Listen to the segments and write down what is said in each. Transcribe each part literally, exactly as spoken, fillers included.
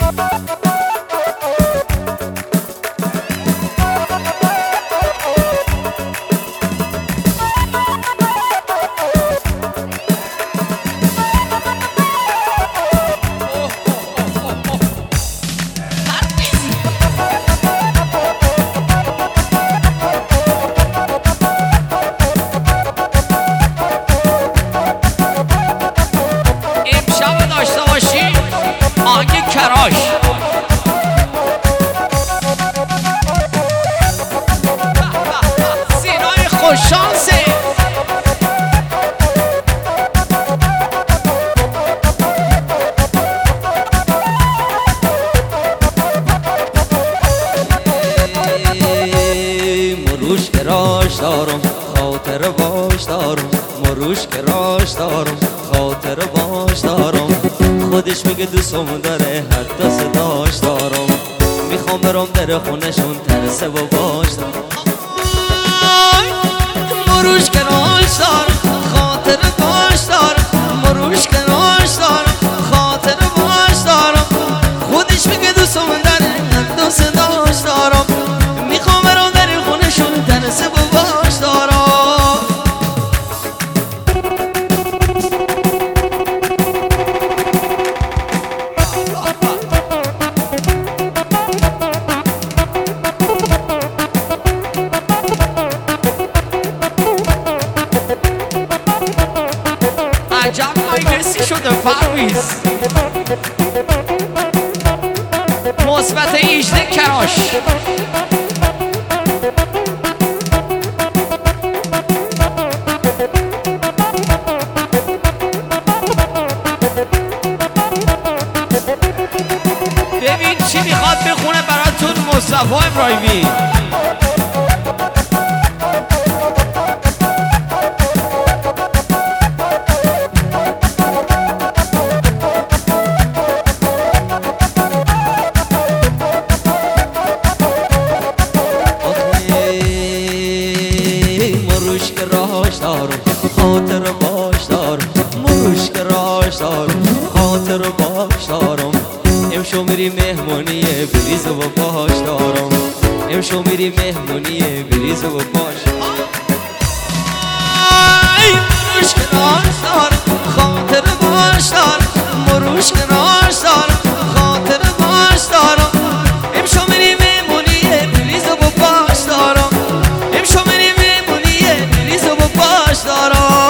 مروش که راش دارم خاطر باش دارم مروش که راش دارم خاطر باش دارم خودش میگه دوستم داره حتی صداش دارم میخوام برام در خونشون ترسه و باش دارم مروش که راش دارم خاطر باش دارم مروش که راش دارم خاطر باش دارم خودش میگه دوستم داره حتی صداش دارم میخوام برام در خونشون ترسه و باش دارم عجب مجلسی شده پرویز مثبت هجده کراش ببین چی میخواد بخونه براتون مصطفی ابراهیمی مروش که راش دارم خاطر باش دارم مروش که راش دارم خاطر باش دارم امشو میری مهمونیه بریز و باش دارم امشو میری مهمونیه بریز و باش مروش که راش دارم خاطر باش دارم مروش که راش دارم خاطر باش دارم امشو میری مهمونیه بریز و باش دارم امشو میری مهمونیه بریز و باش دارم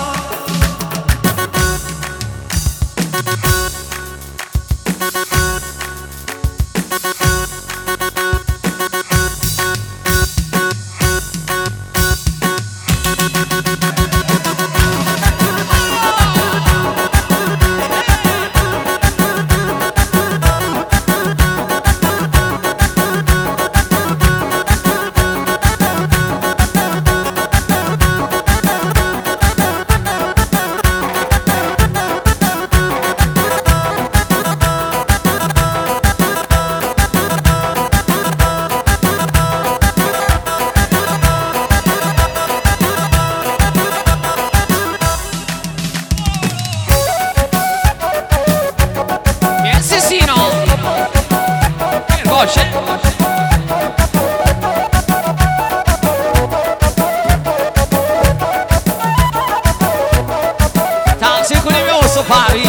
تقسیم کنیم یه اصلا پرویز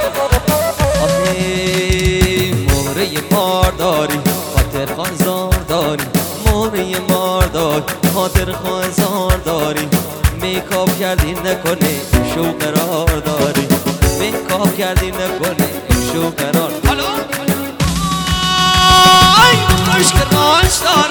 آخه مهره مار داری خاطر خانزار داری مهره مار داری خاطر خانزار داری میکاپ کردی نکنه شو قرار داری میکاپ کردی نکنه شو قرار حالا مروش که راش دارم